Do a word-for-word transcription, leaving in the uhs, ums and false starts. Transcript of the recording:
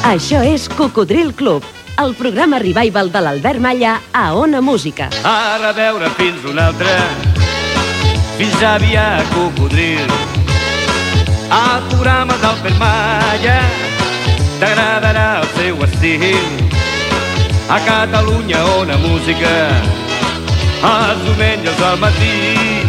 Això és Cocodril Club, el programa revival de l'Albert Malla a Ona Música. Ara a veure fins un altre, fins aviat Cocodril. El programa d'Albert Malla t'agradarà el seu estil. A Catalunya Ona Música, els diumenges al matí.